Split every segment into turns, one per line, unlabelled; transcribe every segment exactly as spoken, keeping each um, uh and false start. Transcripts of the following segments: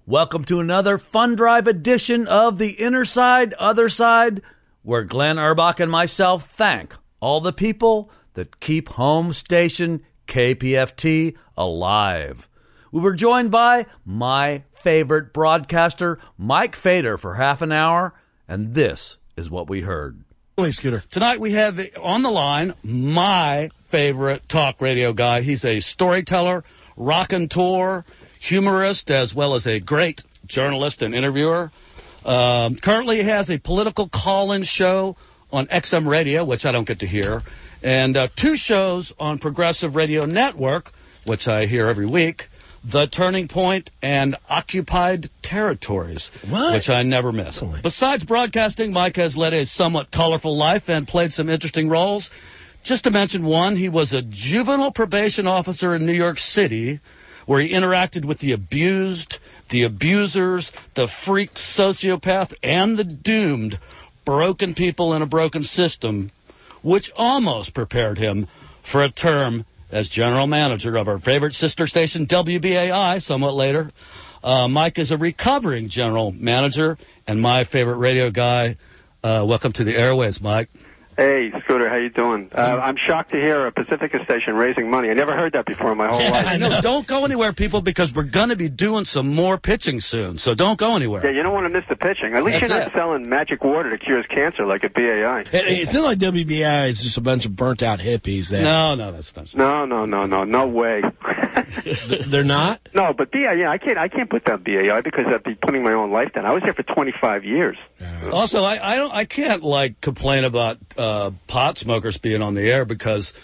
Welcome to another Fun Drive edition of The Inner Side, Other Side, where Glenn Urbach and myself thank all the people that keep home station K P F T alive. We were joined by my favorite broadcaster, Mike Fader, for half an hour, and this is what we heard.
Hey, Scooter.
Tonight we have on the line my favorite talk radio guy. He's a storyteller, raconteur, humorist, as well as a great journalist and interviewer. Um, currently has a political call-in show on X M Radio, which I don't get to hear, and uh, two shows on Progressive Radio Network, which I hear every week, The Turning Point and Occupied Territories,
what?
which I never miss. Excellent. Besides broadcasting, Mike has led a somewhat colorful life and played some interesting roles. Just to mention one, he was a juvenile probation officer in New York City, where he interacted with the abused, the abusers, the freak sociopath, and the doomed broken people in a broken system, which almost prepared him for a term as general manager of our favorite sister station, W B A I, somewhat later. Uh, Mike is a recovering general manager and my favorite radio guy. Uh, welcome to the airways, Mike.
Hey, Scooter, how you doing? Uh, I'm shocked to hear a Pacifica station raising money. I never heard that before in my whole life.
I know. Don't go anywhere, people, because we're going to be doing some more pitching soon. So don't go anywhere.
Yeah, you don't want to miss the pitching. At least
That's
you're not
it.
selling magic water that cures cancer like at B A I.
It, it's not like W B I. It's just a bunch of burnt-out hippies. That
No, no, that's not.
No, no, no, no, no way.
They're not?
No, but B A I, yeah, I can't, I can't put down B A I because I'd be putting my own life down. I was here for twenty-five years.
Also, I, I don't, I can't like complain about uh, pot smokers being on the air because,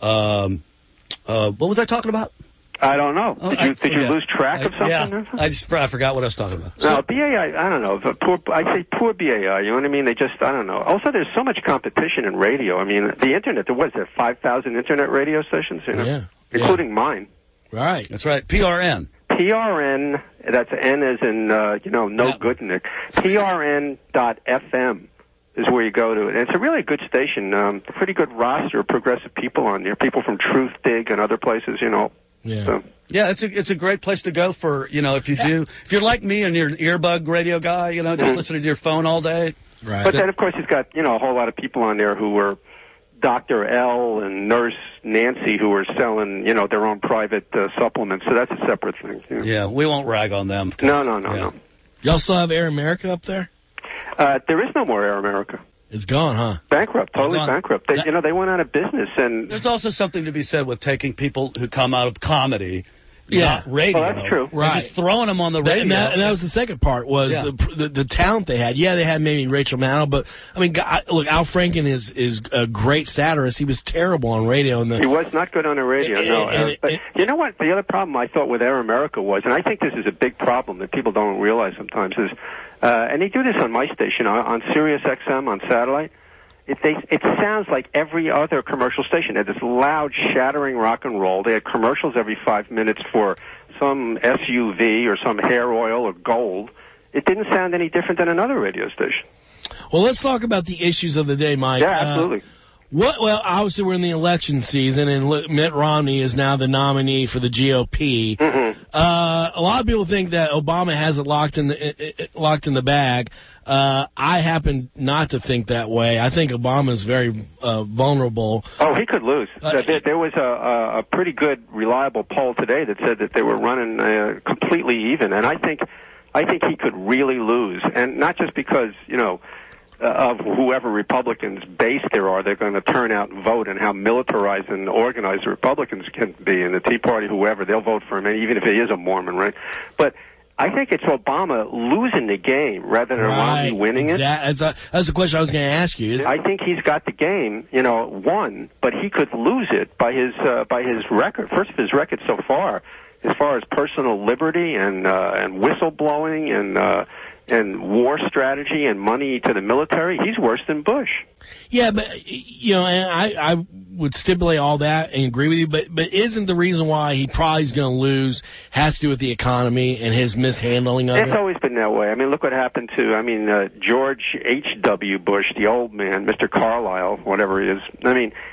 um, uh, what was I talking about?
I don't know.
Oh,
Did
I
you, did you
forget.
lose track of
I-
something?
Yeah, I just I forgot what I was talking about.
No, B A I, I don't know. The poor, I say poor B A I, you know what I mean? They just, I don't know. Also, there's so much competition in radio. I mean, the Internet, there was there, five thousand Internet radio stations, you know?
Yeah.
Including
yeah.
mine.
Right.
That's right. P R N.
P R N, that's N as in, uh, you know, no
Yeah.
good Nick. P R N dot F M is where you go to it. And it's a really good station. Um, pretty good roster of progressive people on there. People from Truth Dig and other places, you know.
Yeah.
So,
Yeah, it's a it's a great place to go for, you know, if you do if you're like me and you're an earbug radio guy, you know, just listening to your phone all day.
Right.
but then, of course, he's got, you know, a whole lot of people on there who were Doctor L and Nurse Nancy who were selling, you know, their own private uh, supplements. So that's a separate thing. You know.
Yeah, we won't rag on them. 'cause-
No, no, no,
yeah.
no.
Y'all still have Air America up there?
Uh, there is no more Air America.
It's gone, huh?
Bankrupt, totally
gone.
bankrupt. They,
That-
you know, they went out of business, and
There's also something to be said with taking people who come out of comedy,
Yeah.
not radio,
Oh, that's true.
and
Right.
just throwing them on the
That,
radio.
and, that, and that was the second part was
Yeah.
the, the the talent they had. Yeah, they had maybe Rachel Maddow, but I mean, God, look, Al Franken is is a great satirist. He was terrible on radio. And
he
the
was not good on the radio,
And-
no.
and-
Uh, but
and-
you know what? The other problem I thought with Air America was, and I think this is a big problem that people don't realize sometimes, is, uh, and they do this on my station, on, on Sirius X M, on satellite, it, they, it sounds like every other commercial station. They had this loud, shattering rock and roll. They had commercials every five minutes for some S U V or some hair oil or gold. It didn't sound any different than another radio station.
well, let's talk about the issues of the day, Mike.
Yeah,
Uh,
absolutely.
What? Well, obviously we're in the election season, and look, Mitt Romney is now the nominee for the G O P.
Mm-hmm.
Uh, a lot of people think that Obama has it locked in the it, it, locked in the bag. Uh, I happen not to think that way. I think Obama is very uh, vulnerable.
Oh, he could lose.
Uh,
there, there was a, a, a pretty good, reliable poll today that said that they were running uh, completely even, and I think, I think he could really lose, and not just because, you know, uh, of whoever Republicans' base there are, they're going to turn out and vote, and how militarized and organized the Republicans can be, and the Tea Party, whoever, they'll vote for him, even if he is a Mormon, right? But I think it's Obama losing the game rather than Romney winning it.
Exact- That's a, that's the question I was going to ask you. Is-
I think he's got the game, you know, won, but he could lose it by his uh, by his record. First of his record so far, as far as personal liberty and uh, and whistleblowing and uh, and war strategy and money to the military, he's worse than Bush.
Yeah, but you know, and I, I would stipulate all that and agree with you. But but isn't the reason why he probably is going to lose has to do with the economy and his mishandling of
It's
it?
always been that way. I mean, look what happened to, I mean, uh, George H W. Bush, the old man, Mister Carlisle, whatever he is. I mean,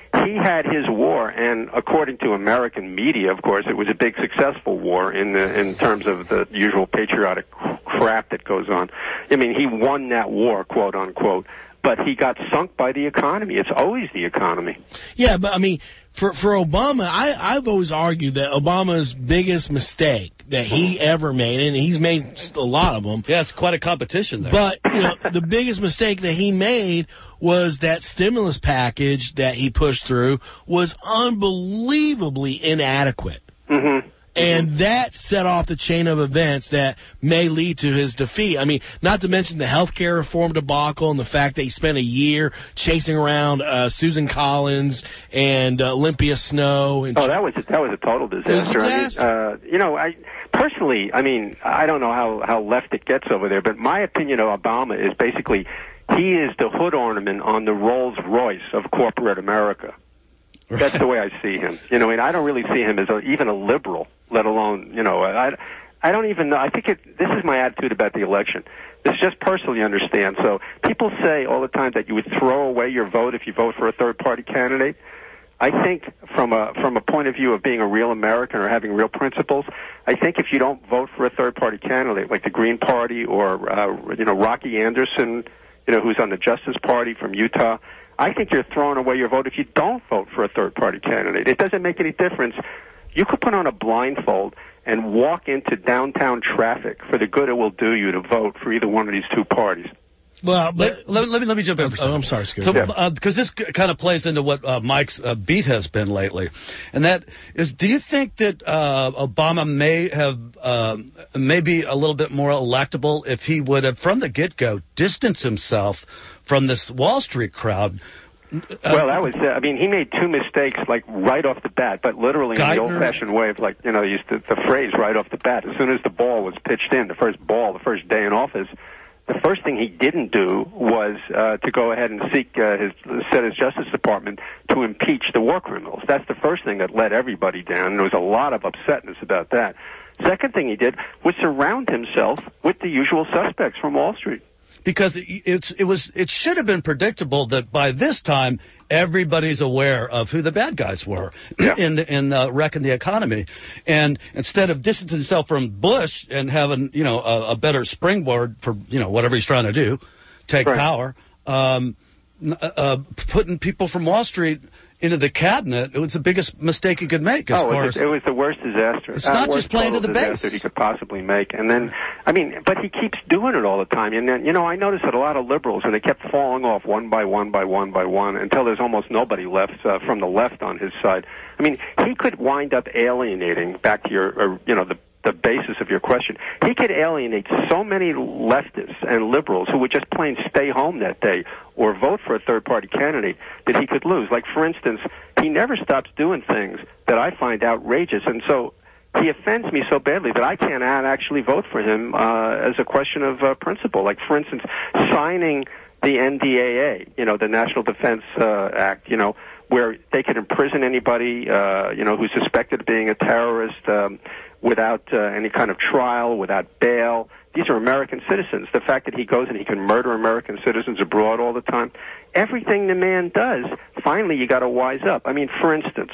he had his war, and according to American media, of course, it was a big successful war in the, in terms of the usual patriotic crap that goes on. I mean, he won that war, quote unquote, but he got sunk by the economy. It's always the economy.
Yeah, but I mean, for for Obama, I, I've always argued that Obama's biggest mistake that he ever made, and he's made a lot of them.
Yeah, it's quite a competition there.
But you know, the biggest mistake that he made was that stimulus package that he pushed through was unbelievably inadequate.
Mm-hmm.
And that set off the chain of events that may lead to his defeat. I mean, not to mention the health care reform debacle and the fact that he spent a year chasing around uh, Susan Collins and uh, Olympia Snow. And
oh, that was a, that was a total disaster.
It was a disaster.
I mean, uh, you know, I personally, I mean, I don't know how how left it gets over there, but my opinion of Obama is basically he is the hood ornament on the Rolls Royce of corporate America. Right. That's the way I see him. You know, I mean, I don't really see him as a, even a liberal, let alone, you know, I, I don't even know. I think it, this is my attitude about the election. This is just personally understand. So people say all the time that you would throw away your vote if you vote for a third-party candidate. I think from a from a point of view of being a real American or having real principles, I think if you don't vote for a third-party candidate like the Green Party or, uh, you know, Rocky Anderson, you know, who's on the Justice Party from Utah, I think you're throwing away your vote if you don't vote for a third-party candidate. It doesn't make any difference. You could put on a blindfold and walk into downtown traffic for the good it will do you to vote for either one of these two parties.
Well, but,
let, let, let me let me jump in. For
oh, I'm sorry, Scott.
So,
yeah.
because uh, this kind of plays into what uh, Mike's uh, beat has been lately, and that is, do you think that uh, Obama may have uh, maybe a little bit more electable if he would have, from the get-go, distanced himself from this Wall Street crowd?
Uh, well, that was, uh, I mean, he made two mistakes, like, right off the bat, but literally
Geithner.
in the old-fashioned way of, like, you know, used to, the phrase right off the bat. As soon as the ball was pitched in, the first ball, the first day in office, the first thing he didn't do was uh, to go ahead and seek uh, his, set his Justice Department to impeach the war criminals. That's the first thing that let everybody down. There was a lot of upsetness about that. Second thing he did was surround himself with the usual suspects from Wall Street.
Because it's it was it should have been predictable that by this time everybody's aware of who the bad guys were
yeah.
in in uh, wrecking the economy, and instead of distancing himself from Bush and having you know a, a better springboard for you know whatever he's trying to do, take
right.
power, um, uh, putting people from Wall Street into the cabinet, it was the biggest mistake he could make. As
oh,
far
it was,
as
it was the worst disaster.
It's
uh,
not
worst
just playing to the base
that he could possibly make. And then, I mean, but he keeps doing it all the time. And then, you know, I noticed that a lot of liberals, and they kept falling off one by one by one by one until there's almost nobody left uh, from the left on his side. I mean, he could wind up alienating, back to your, uh, you know, the the basis of your question, he could alienate so many leftists and liberals who would just plain stay home that day or vote for a third-party candidate that he could lose. Like, for instance, he never stops doing things that I find outrageous, and so he offends me so badly that I can't actually vote for him uh, as a question of uh, principle. Like, for instance, signing the N D A A, you know, the National Defense uh, Act, you know, where they could imprison anybody, uh, you know, who's suspected of being a terrorist, um, without uh, any kind of trial, without bail. These are American citizens. The fact that he goes and he can murder American citizens abroad all the time, everything the man does, finally you got to wise up. I mean, for instance,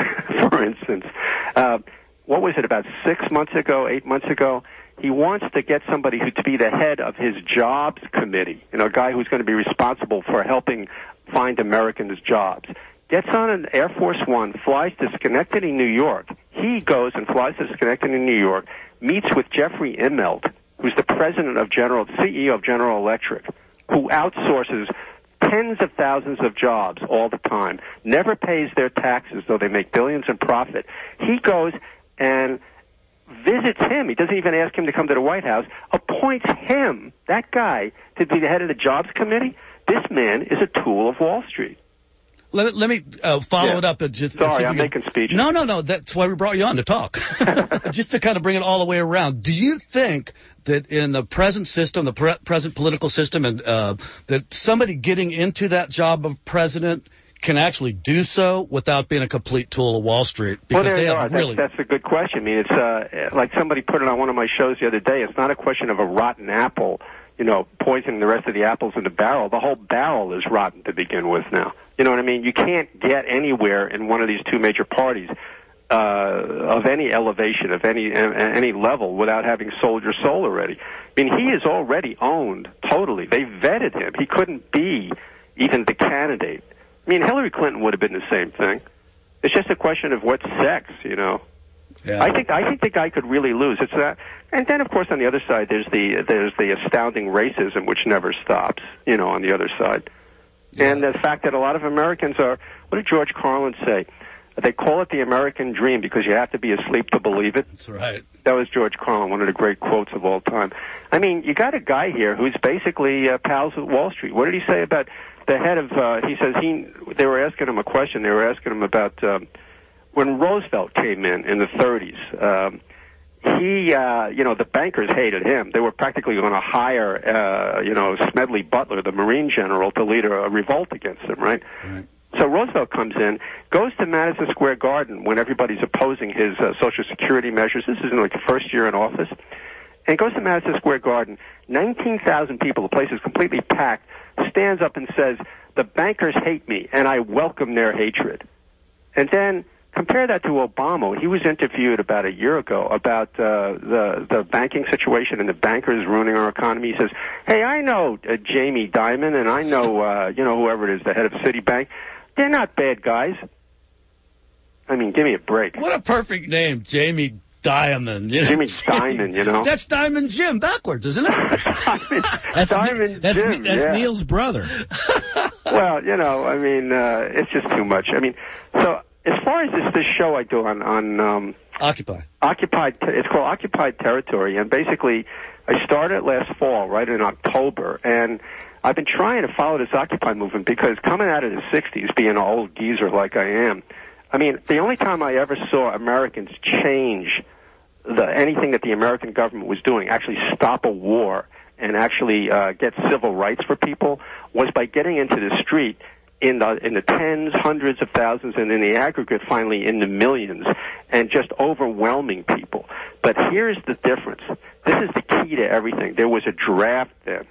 for instance, uh, what was it, about six months ago, eight months ago, he wants to get somebody who to be the head of his jobs committee, you know, a guy who's going to be responsible for helping find Americans jobs. Gets on an Air Force One, flies to Schenectady, New York. He goes and flies to Schenectady, New York, meets with Jeffrey Immelt, who's the president of General, C E O of General Electric, who outsources tens of thousands of jobs all the time, never pays their taxes, though they make billions in profit. He goes and visits him. He doesn't even ask him to come to the White House, appoints him, that guy, to be the head of the Jobs Committee. This man is a tool of Wall Street.
Let, let me uh, follow
yeah.
it up. And just,
Sorry, I'm
can,
making speeches.
No, no, no. That's why we brought you on to talk. Just to kind of bring it all the way around. Do you think that in the present system, the pre- present political system, and uh, that somebody getting into that job of president can actually do so without being a complete tool of Wall Street? Because
well, there
they
you
have
are.
really.
That's, that's a good question. I mean, it's uh, like somebody put it on one of my shows the other day. It's not a question of a rotten apple, you know, poisoning the rest of the apples in the barrel. The whole barrel is rotten to begin with now. You know what I mean? You can't get anywhere in one of these two major parties uh, of any elevation, of any uh, any level, without having sold your soul already. I mean, he is already owned totally. They vetted him. He couldn't be even the candidate. I mean, Hillary Clinton would have been the same thing. It's just a question of what sex, you know.
Yeah.
I think I think the guy could really lose. It's that, and then of course on the other side there's the there's the astounding racism which never stops. You know, on the other side, yeah. And the fact that a lot of Americans are. What did George Carlin say? They call it the American dream because you have to be asleep to believe it.
That's right.
That was George Carlin, one of the great quotes of all time. I mean, you got a guy here who's basically uh, pals with Wall Street. What did he say about the head of? Uh, he says he. They were asking him a question. They were asking him about um, when Roosevelt came in in the thirties. Um, he, uh, you know, the bankers hated him. They were practically going to hire, uh, you know, Smedley Butler, the Marine general, to lead a, a revolt against him. Right.
Right.
So Roosevelt comes in, goes to Madison Square Garden when everybody's opposing his uh, Social Security measures. This is in like the first year in office. And goes to Madison Square Garden. nineteen thousand people, the place is completely packed, stands up and says, the bankers hate me, and I welcome their hatred. And then compare that to Obama. He was interviewed about a year ago about uh, the, the banking situation and the bankers ruining our economy. He says, hey, I know uh, Jamie Dimon, and I know, uh, you know, whoever it is, the head of Citibank. They're not bad guys. I mean, give me a break.
What a perfect name, Jamie Dimon. You know,
Jimmy Dimon, you know.
That's Diamond Jim backwards, isn't it?
That's
Diamond
that's,
Jim,
that's
yeah.
Neil's brother.
Well, you know, I mean, uh, it's just too much. I mean, so as far as this, this show I do on, on um,
Occupy.
Occupied, it's called Occupied Territory, and basically I started last fall, right in October, and I've been trying to follow this Occupy movement because coming out of the sixties, being an old geezer like I am, I mean, the only time I ever saw Americans change the, anything that the American government was doing, actually stop a war and actually uh, get civil rights for people, was by getting into the street in the in the tens, hundreds of thousands, and in the aggregate, finally in the millions, and just overwhelming people. But here's the difference. This is the key to everything. There was a draft then.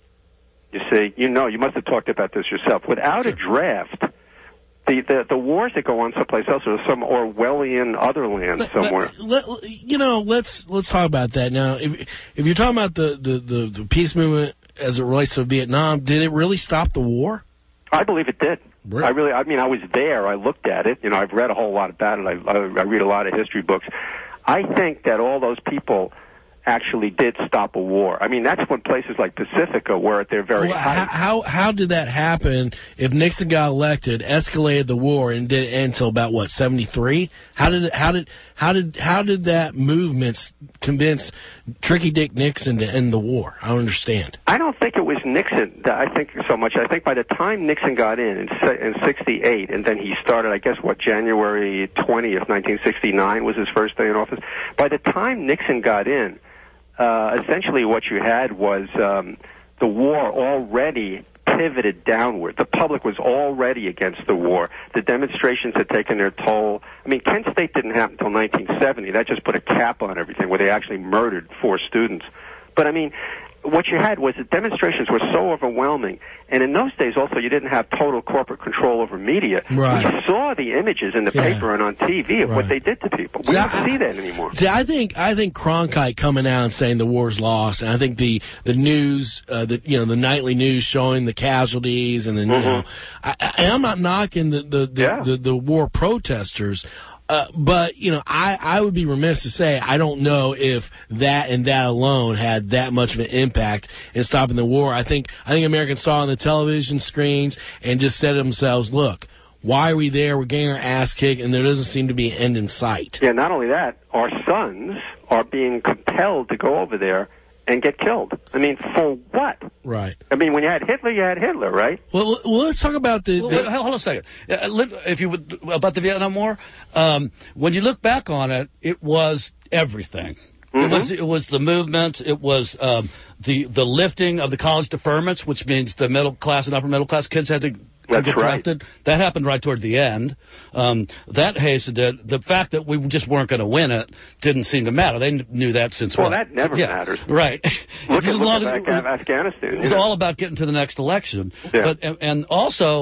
You see, you know, you must have talked about this yourself. Without a draft, the, the, the wars that go on someplace else are some Orwellian other land somewhere.
Let, let, you know, let's let's talk about that now. If if you're talking about the, the, the, the peace movement as it relates to Vietnam, did it really stop the war?
I believe it did.
Really?
I really, I mean, I was there. I looked at it. You know, I've read a whole lot about it. I, I, I read a lot of history books. I think that all those people actually did stop a war. I mean, that's when places like Pacifica were at their very
well,
height.
How how did that happen? If Nixon got elected, escalated the war, and did end until about what seventy-three? How did it, how did how did how did that movement convince Tricky Dick Nixon to end the war? I don't understand.
I don't think it was Nixon. That I think so much. I think by the time Nixon got in in, in sixty-eight, and then he started, I guess, what January twentieth, nineteen sixty-nine was his first day in office. By the time Nixon got in, Uh, essentially what you had was um, the war already pivoted downward. The public was already against the war. The demonstrations had taken their toll. I mean, Kent State didn't happen until nineteen seventy. That just put a cap on everything, where they actually murdered four students. But, I mean, what you had was the demonstrations were so overwhelming. And in those days, also, you didn't have total corporate control over media.
Right.
You saw the images in the
Yeah.
paper and on T V of
Right.
what they did to people. We
See,
don't
I-
see that anymore.
See, I think I think Cronkite coming out and saying the war's lost, and I think the the news, uh, the you know the nightly news showing the casualties, and then you know, I, I, and I'm not knocking the the the,
Yeah.
the, the war protesters. Uh, but, you know, I, I would be remiss to say I don't know if that and that alone had that much of an impact in stopping the war. I think I think Americans saw on the television screens and just said to themselves, look, why are we there? We're getting our ass kicked, and there doesn't seem to be an end in sight.
Yeah, not only that, our sons are being compelled to go over there and get killed. I mean, for what?
Right.
I mean, when you had Hitler, you had Hitler, right?
Well, well let's talk about the...
Well,
the
wait, hold on a second. Uh, lit- If you would, about the Vietnam War, um, when you look back on it, it was everything. It was it was the movement. It was um, the the lifting of the college deferments, which means the middle class and upper middle class kids had to.
That's
get
right.
drafted. That happened right toward the end. Um, that hastened it. The fact that we just weren't going to win it didn't seem to matter. They kn- knew that since
Well,
what?
that never
yeah,
matters.
Right.
Look
Just
at,
as
look
long
at
as-
Af- Afghanistan.
It
you
was
know.
all about getting to the next election.
Yeah.
But and, and also,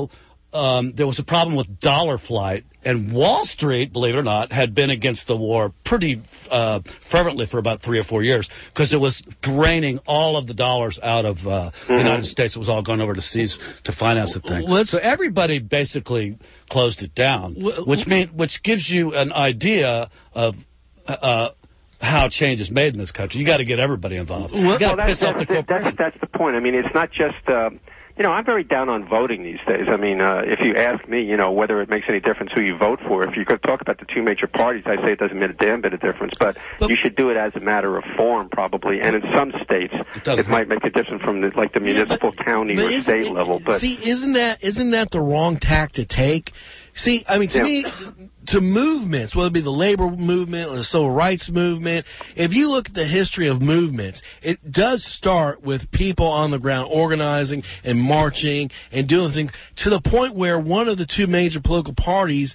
um, there was a problem with dollar flight, and Wall Street, believe it or not, had been against the war pretty uh, fervently for about three or four years because it was draining all of the dollars out of uh, mm-hmm. the United States. It was all going overseas to finance the thing. Let's, so everybody basically closed it down, which mean, which gives you an idea of uh, how change is made in this country. You got to get everybody involved. You got to
well,
piss
that's,
off the
that's,
corporation.
That's, that's the point. I mean, it's not just. Uh, You know, I'm very down on voting these days. I mean, uh, if you ask me, you know, whether it makes any difference who you vote for, if you could talk about the two major parties, I say it doesn't make a damn bit of difference. But, but you should do it as a matter of form, probably. And in some states, it, it might make a difference from the, like the municipal, yeah, but, county, but or state
it,
level. But
see, isn't that isn't that the wrong tack to take? See, I mean, to yeah. me, to movements, whether it be the labor movement or the civil rights movement, if you look at the history of movements, it does start with people on the ground organizing and marching and doing things to the point where one of the two major political parties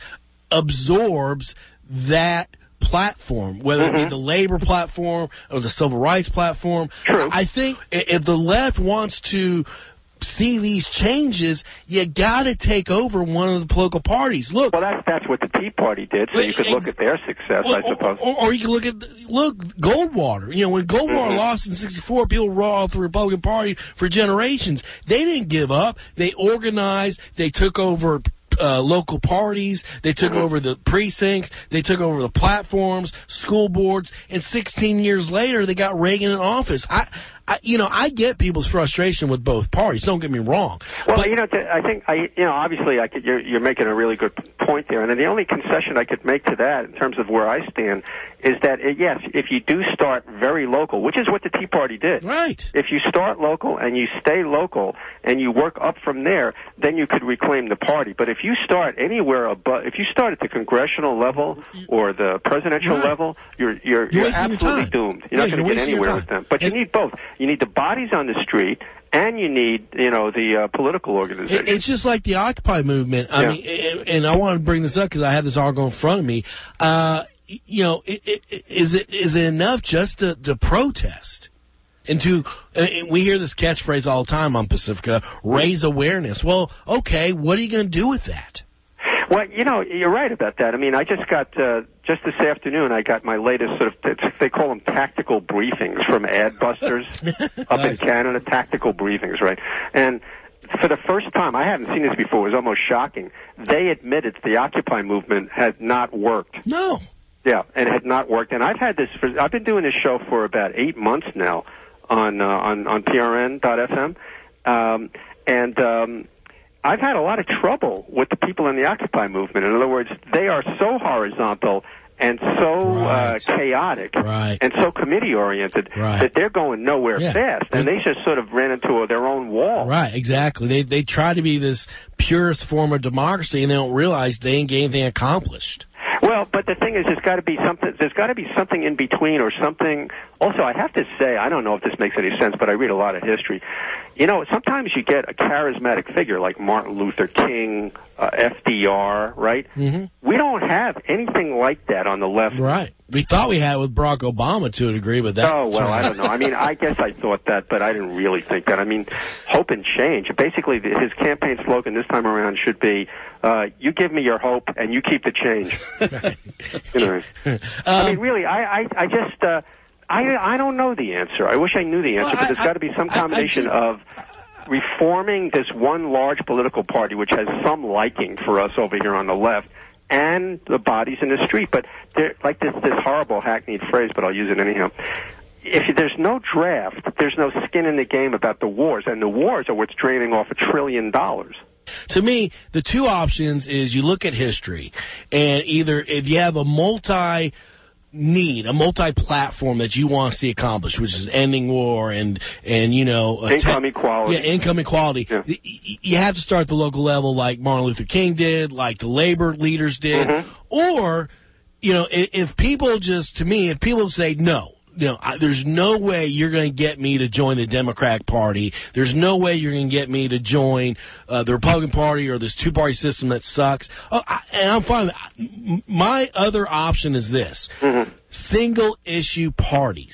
absorbs that platform, whether mm-hmm. it be the labor platform or the civil rights platform.
True.
I think if the left wants to see these changes, you got to take over one of the political parties. Look,
well, that's that's what the Tea Party did. So you could look at their success,
well,
I suppose.
Or, or you can look at look Goldwater. You know, when Goldwater
mm-hmm.
lost in sixty-four, people were off the Republican Party for generations. They didn't give up. They organized. They took over Uh, local parties, they took mm-hmm. over the precincts, they took over the platforms, school boards, and sixteen years later, they got Reagan in office. I, I you know, I get people's frustration with both parties. Don't get me wrong.
Well,
but,
you know, I think I, you know, obviously, I could, you're, you're making a really good point there, and then the only concession I could make to that, in terms of where I stand, is that uh, yes, if you do start very local, which is what the Tea Party did,
right?
If you start local and you stay local and you work up from there, then you could reclaim the party. But if you start anywhere above, if you start at the congressional level or the presidential
right.
level, you're you're,
you're,
you're absolutely doomed. You're
yeah,
not going to get anywhere with them. But and, you need both. You need the bodies on the street, and you need, you know, the uh, political organization.
It's just like the Occupy movement. I
yeah.
mean, and I want to bring this up because I have this article in front of me. Uh, you know, it, it, is it is it enough just to, to protest? And to, and we hear this catchphrase all the time on Pacifica, raise awareness. Well, okay, what are you going to do with that?
Well, you know, you're right about that. I mean, I just got, uh, just this afternoon, I got my latest sort of, it's, they call them tactical briefings from Adbusters up nice. in Canada, tactical briefings, right? And for the first time, I hadn't seen this before, it was almost shocking, they admitted the Occupy movement had not worked.
No.
Yeah, and had not worked. And I've had this, for, I've been doing this show for about eight months now on, uh, on, on P R N dot F M. Um, and, um, I've had a lot of trouble with the people in the Occupy movement. In other words, they are so horizontal and so
right.
uh, chaotic
right.
and so committee-oriented
right.
that they're going nowhere
yeah.
fast. And they just sort of ran into their own wall.
Right, exactly. They they try to be this purest form of democracy, and they don't realize they ain't getting anything accomplished.
Well, but the thing is, there's got to be something. There's got to be something in between, or something. Also, I have to say, I don't know if this makes any sense, but I read a lot of history. You know, sometimes you get a charismatic figure like Martin Luther King, uh, F D R, right?
Mm-hmm.
We don't have anything like that on the left.
Right. We thought we had it with Barack Obama to a degree, but that.
Oh well, I don't know. I mean, I guess I thought that, but I didn't really think that. I mean, hope and change. Basically, his campaign slogan this time around should be, uh, "You give me your hope, and you keep the change." You know. um, I mean, really, I, I, I just. Uh, I, I don't know the answer. I wish I knew the answer,
well,
but there's got to be some combination I, I, I, of reforming this one large political party, which has some liking for us over here on the left, and the bodies in the street. But they're like this, this horrible hackneyed phrase, but I'll use it anyhow. If there's no draft, there's no skin in the game about the wars, and the wars are what's draining off a trillion dollars.
To me, the two options is you look at history, and either if you have a multi need, a multi-platform that you want to see accomplished, which is ending war and, and you know...
Income
te-
equality.
Yeah, income equality. Yeah. You have to start at the local level like Martin Luther King did, like the labor leaders did. Mm-hmm. Or, you know, if, if people just, to me, if people say, no, you know, I, there's no way you're going to get me to join the Democratic Party. There's no way you're going to get me to join uh, the Republican Party or this two-party system that sucks. Oh, I, and I'm fine. My other option is this. Mm-hmm. Single-issue parties.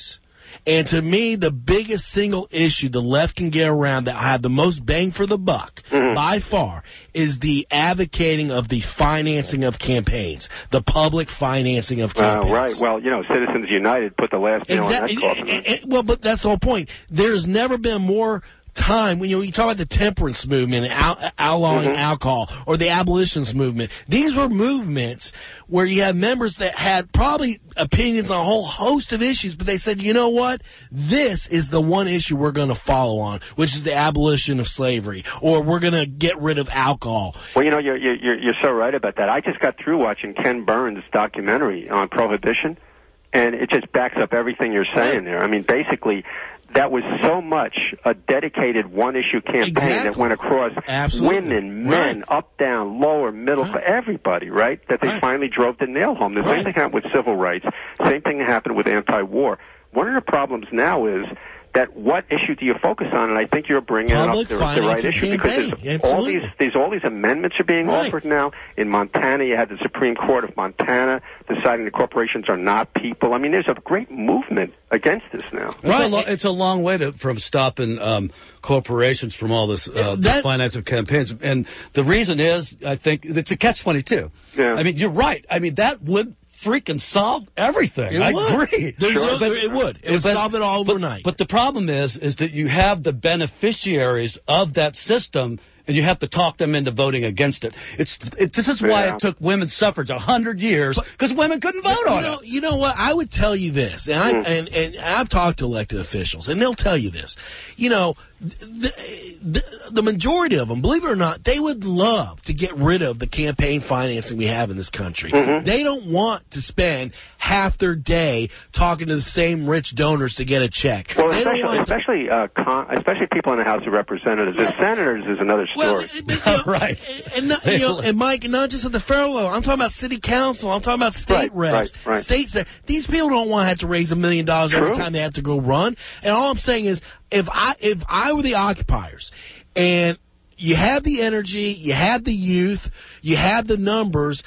And to me, the biggest single issue the left can get around that have the most bang for the buck, mm-hmm. by far, is the advocating of the financing of campaigns, the public financing of campaigns.
Uh, right. Well, you know, Citizens United put the last nail
exactly.
on that coffin.
It, it, well, but that's the whole point. There's never been more time when you know, you talk about the temperance movement and out, outlawing mm-hmm. alcohol or the abolitionist movement. These were movements where you have members that had probably opinions on a whole host of issues, but they said, you know what? This is the one issue we're going to follow on, which is the abolition of slavery, or we're going to get rid of alcohol.
Well, you know, you're, you're, you're so right about that. I just got through watching Ken Burns' documentary on Prohibition, and it just backs up everything you're saying there. I mean, basically, that was so much a dedicated one-issue campaign
exactly.
that went across
Absolutely.
women, men,
right.
up, down, lower, middle,
right.
everybody, right? That they
right.
finally drove the nail home. The
right.
same thing happened with civil rights. Same thing happened with anti-war. One of the problems now is that what issue do you focus on? And I think you're bringing
Public
it up the, the right issue
campaign.
because there's all these, these all these amendments are being
right.
offered now. In Montana, you had the Supreme Court of Montana deciding the corporations are not people. I mean, there's a great movement against this now.
It's,
right.
a, lo- it's a long way to, from stopping um, corporations from all this uh,
that,
finance of campaigns. And the reason is, I think, it's a catch twenty-two.
Yeah.
I mean, you're right. I mean, that would freaking solve everything.
It
I
would.
agree.
There's
Sure.
no,
But-
it would. It would
but-
solve it all
but-
overnight.
But the problem is, is that you have the beneficiaries of that system, and you have to talk them into voting against it. It's it, this is why
Yeah.
it took women's suffrage a hundred years because women couldn't vote
you
on
know,
it.
You know what? I would tell you this, and, I, and and I've talked to elected officials, and they'll tell you this. You know, the, the, the majority of them, believe it or not, they would love to get rid of the campaign financing we have in this country.
Mm-hmm.
They don't want to spend half their day talking to the same rich donors to get a check.
Well,
they don't
especially,
want to,
especially, uh, con- especially people in the House of Representatives. The senators is another
well,
story.
but, you know,
Right.
And, not, you know, and Mike, not just at the federal level. I'm talking about city council. I'm talking about state
Right,
reps,
right, right.
states. These people don't want to have to raise a million dollars every
True.
time they have to go run. And all I'm saying is, if I if I were the occupiers, and you have the energy, you have the youth, you have the numbers.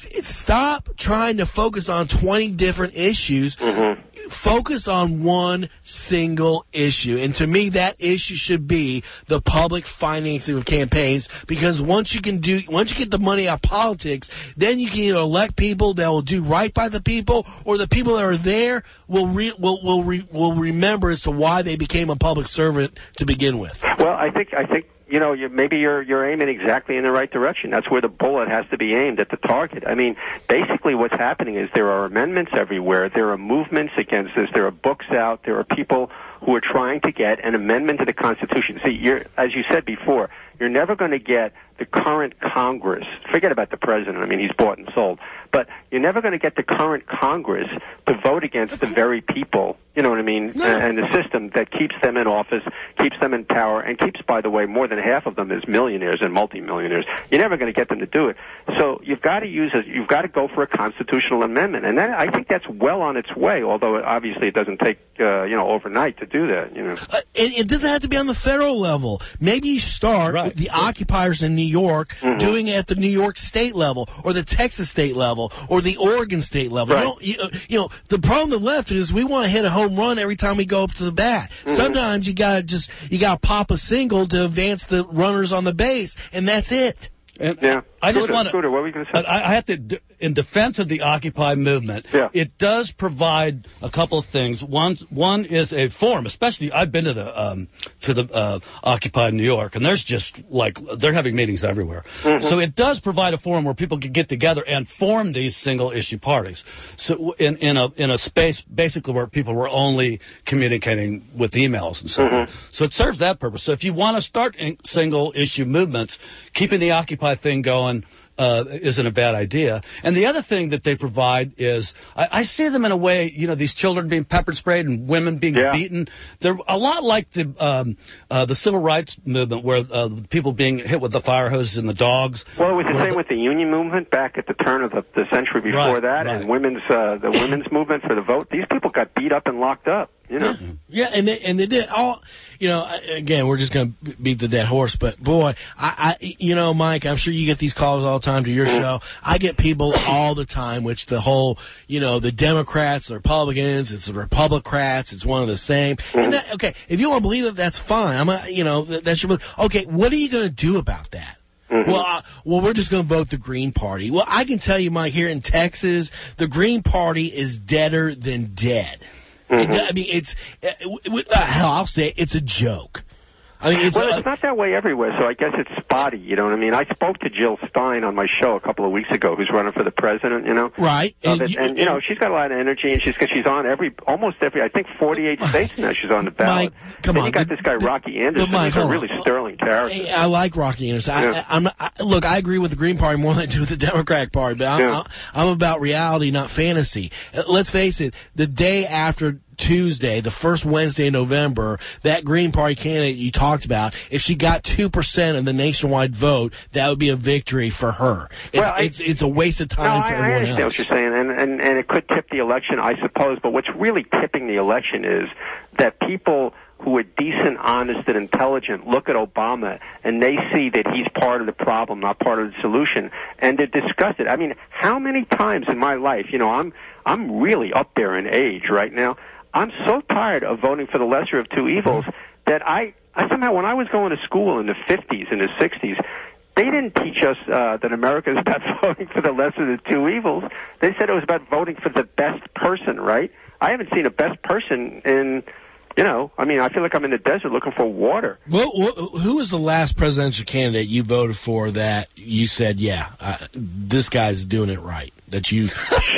Stop trying to focus on twenty different issues.
Mm-hmm.
Focus on one single issue. And to me, that issue should be the public financing of campaigns, because once you can do, once you get the money out of politics, then you can either elect people that will do right by the people, or the people that are there will re, will will re, will remember as to why they became a public servant to begin with.
Well, I think I think you know you, maybe you're you're aiming exactly in the right direction. That's where the bullet has to be aimed, at the target. I mean, basically, what's happening is there are amendments everywhere. There are movements against this. There are books out. There are people who are trying to get an amendment to the Constitution. See, you're, as you said before, you're never going to get the current Congress. Forget about the president. I mean, he's bought and sold. But you're never going to get the current Congress to vote against the very people, you know what I mean,
No.
and the system that keeps them in office, keeps them in power, and keeps, by the way, more than half of them as millionaires and multimillionaires. You're never going to get them to do it. So you've got to use a, you've got to go for a constitutional amendment, and that, I think that's well on its way. Although obviously it doesn't take uh, you know overnight to do that. You know,
Uh, and it doesn't have to be on the federal level. Maybe you start
Right.
with the occupiers in New York
Mm-hmm.
doing it at the New York state level, or the Texas state level, or the Oregon state level.
Right.
You, know, you, uh, you know, the problem with the left is we want to hit a home run every time we go up to the bat.
Mm-hmm.
Sometimes you gotta just you gotta pop a single to advance the runners on the base, and that's it.
And
Yeah.
I just
Scooter,
want
Scooter, what were you gonna say?
I, I have to, d- in defense of the Occupy movement,
Yeah.
it does provide a couple of things. One, one is a forum. Especially, I've been to the um, to the uh, Occupy New York, and there's just like they're having meetings everywhere.
Mm-hmm.
So it does provide a forum where people can get together and form these single issue parties. So in in a in a space basically where people were only communicating with emails and so
Mm-hmm.
forth. So it serves that purpose. So if you want to start in single issue movements, keeping the Occupy thing going uh, isn't a bad idea. And the other thing that they provide is, I, I see them in a way, you know, these children being pepper sprayed and women being
Yeah.
beaten. They're a lot like the um, uh, the civil rights movement, where uh, people being hit with the fire hoses and the dogs.
Well, it was the
Where
same
the-
with the union movement back at the turn of the, the century before
Right,
that,
right.
and women's uh, the women's movement for the vote. These people got beat up and locked up. You know.
Yeah, and they, and they did all. You know, again, we're just going to beat the dead horse, but boy, I, I, you know, Mike, I'm sure you get these calls all the time to your show. I get people all the time, which the whole, you know, the Democrats, the Republicans, it's the Republicrats, it's one of the same. And that, okay, if you want to believe it, that's fine. I'm, a, you know, that, that's your. Okay, what are you going to do about that? Mm-hmm. Well, uh, well, we're just going to vote the Green Party. Well, I can tell you, Mike, here in Texas, the Green Party is deader than dead. Mm-hmm. It, I mean, it's uh, hell. I'll say it, it's a joke. I mean, it's,
well,
uh,
it's not that way everywhere, so I guess it's spotty. You know what I mean? I spoke to Jill Stein on my show a couple of weeks ago, who's running for the president. You know,
right?
And,
and,
and you know, she's got a lot of energy, and she's she's on every almost every. I think forty-eight states now. She's on the ballot.
Mike, come
and
on,
you got
the,
this guy
the,
Rocky Anderson,
Mike,
who's a really
on.
sterling character.
I, I like Rocky Anderson.
Yeah.
I, I'm I, look, I agree with the Green Party more than I do with the Democratic Party, but I'm,
Yeah.
I'm about reality, not fantasy. Let's face it. The day after Tuesday, the first Wednesday in November, that Green Party candidate you talked about, if she got two percent of the nationwide vote, that would be a victory for her. It's
Well, I-
it's, it's a waste of time
no,
for
I, I
everyone
understand
else.
what you're saying, and, and, and it could tip the election, I suppose. But what's really tipping the election is that people who are decent, honest, and intelligent look at Obama and they see that he's part of the problem, not part of the solution, and they're disgusted. I mean, how many times in my life, you know, I'm I'm really up there in age right now. I'm so tired of voting for the lesser of two evils that I, I somehow, when I was going to school in the fifties and the sixties, they didn't teach us uh, that America is about voting for the lesser of the two evils. They said it was about voting for the best person, right? I haven't seen a best person in, you know, I mean, I feel like I'm in the desert looking for water.
Well, who was the last presidential candidate you voted for that you said, yeah, uh, this guy's doing it right? That you...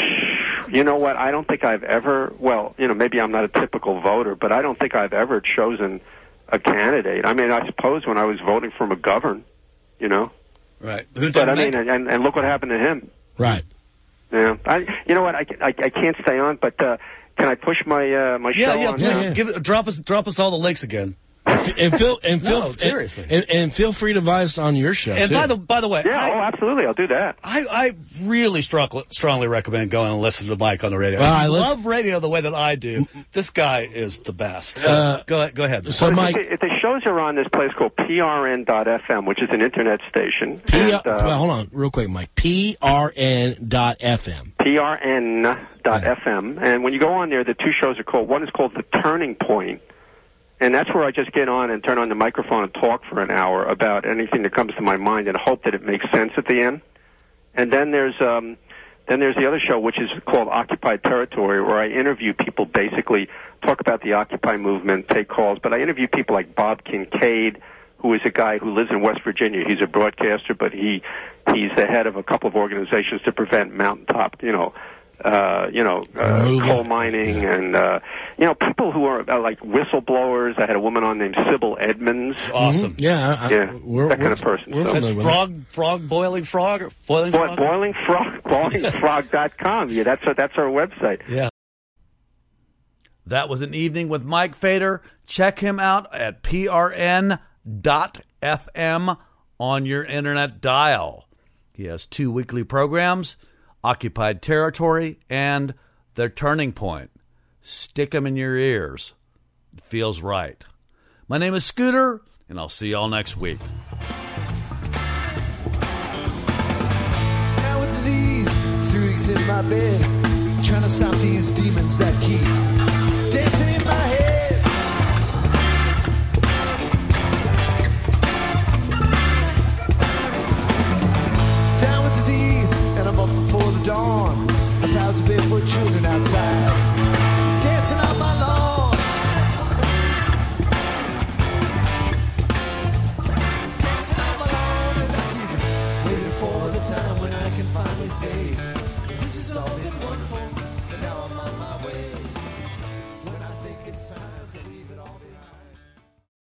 You know what? I don't think I've ever, well, you know, maybe I'm not a typical voter, but I don't think I've ever chosen a candidate. I mean, I suppose when I was voting for McGovern, you know.
Right. Who
But I
didn't
mean,
make-
and, and look what happened to him.
Right.
Yeah. I, you know what? I, I, I can't stay on, but uh, can I push my uh, my
yeah,
show
yeah,
on?
yeah,
Yeah, yeah.
Give it, drop us, drop us all the links again.
And feel and feel
No, seriously.
and, and feel free to advise us on your show.
And
too.
by the by the way,
Yeah,
I,
oh, absolutely. I'll do that.
I, I really strongly, strongly recommend going and listen to Mike on the radio.
All
I
right, let's-
love radio the way that I do. This guy is the best. So
Uh,
go ahead. Go ahead.
so,
But
Mike,
if, if the shows are on this place called P R N dot F M, which is an internet station.
P-
and, uh,
well, hold on, real quick, Mike. P R N dot F M.
P R N dot F M, and when you go on there, the two shows are called, one is called The Turning Point, and that's where I just get on and turn on the microphone and talk for an hour about anything that comes to my mind and hope that it makes sense at the end. And then there's um, then there's the other show, which is called Occupied Territory, where I interview people, basically talk about the Occupy movement, take calls, but I interview people like Bob Kincaid, who is a guy who lives in West Virginia. He's a broadcaster, but he he's the head of a couple of organizations to prevent mountaintop, you know, uh, you know, uh,
Moving.
coal mining, and uh, you know, people who are uh, like whistleblowers. I had a woman on named Sybil Edmonds.
Awesome.
Yeah, I,
Yeah,
we're,
that kind
we're-
of person,
We're
so.
familiar
That's
with
frog, frog, boiling frog, or boiling
Bo-
frog.
boiling frog, boiling frog dot com. Yeah, that's our, that's our website.
Yeah.
That was an evening with Mike Fader. Check him out at P R N dot F M on your internet dial. He has two weekly programs, Occupied Territory and The Turning Point. Stick 'em in your ears. It feels right. My name is Scooter, and I'll see y'all next week.
Now with disease, three weeks in my bed, trying to stop these demons that keep